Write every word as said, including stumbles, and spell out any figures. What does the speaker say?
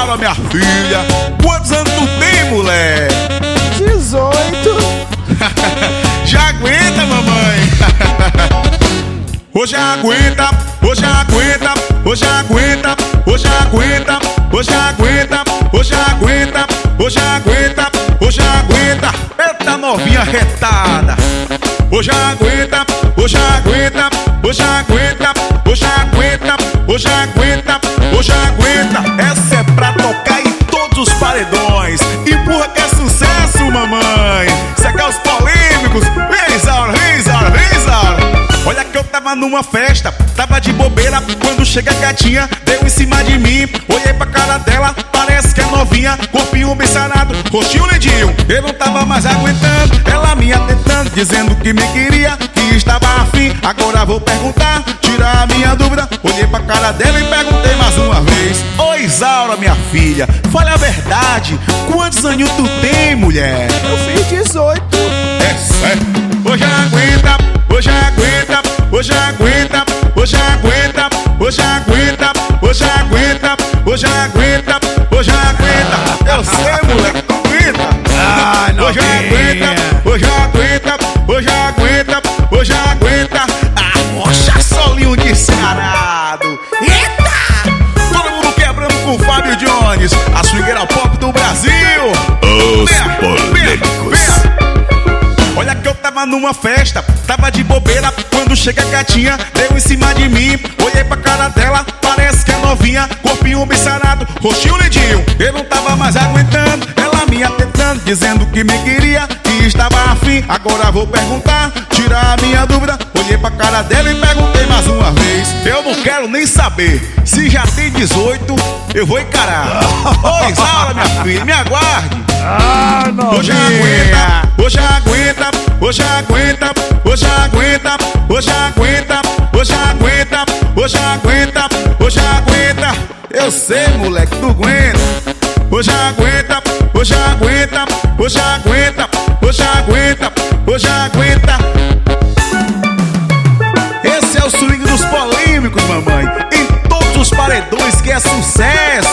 Isaura, minha filha, quantos anos tu tem, moleque? dezoito. Já aguenta, mamãe. Hoje aguenta, hoje aguenta, hoje aguenta, hoje aguenta, hoje aguenta, hoje aguenta, hoje aguenta, hoje aguenta. Eita novinha retada. Hoje aguenta, hoje aguenta, hoje aguenta, hoje aguenta, hoje aguenta, hoje aguenta. Essa é pra tocar em todos os paredões. Empurra que é sucesso, mamãe. Seca os polêmicos. Vem, Isaura, vem, Isaura, vem, Isaura. Olha que eu tava numa festa, tava de bobeira, quando chega a gatinha, deu em cima de mim. Olhei pra cara dela, parece que é novinha, corpinho bem sarado, rostinho lindinho. Eu não tava mais aguentando, ela me atentando, dizendo que me queria, que estava afim. Agora vou perguntar, tirar a minha dúvida. Olhei pra cara dela e perguntei mais uma vez: Ô Isaura, minha filha, fale a verdade, quantos anos tu tem, mulher? Eu fiz dezoito. É sério. Hoje aguenta, hoje aguenta, hoje aguenta, hoje aguenta, hoje aguenta, hoje aguenta, hoje aguenta, hoje aguenta. Eu sei, moleque, tu aguenta. Hoje aguenta, hoje aguenta, hoje aguenta, hoje aguenta. Ah, mocha solinho descarado. Eita! Todo mundo quebrando com o Fábio Jones, a swingueira pop do Brasil. Os Venha, polêmicos. venha, venha. Olha que eu tava numa festa, tava de bobeira, quando chega a gatinha, deu em cima de mim. Olhei pra cara dela, parece que é novinha, corpinho bem sarado, rostinho lindinho. Eu não tava mais aguentando, ela me atentando, dizendo que me queria, que estava afim. Agora vou perguntar, tirar a minha dúvida. Olhei pra cara dela e perguntei mais uma vez. Eu não quero nem saber, se já tem dezoito, eu vou encarar. Ô Isaura, minha filha, me aguarde. Ah, não. Hoje aguenta, hoje aguenta, hoje aguenta, hoje aguenta, hoje aguenta, hoje aguenta, hoje aguenta, hoje aguenta. Eu sei, moleque, tu aguenta. Hoje aguenta, hoje aguenta, hoje aguenta, hoje aguenta, hoje aguenta. Esse é o swing dos polêmicos, mamãe. Em todos os paredões que é sucesso.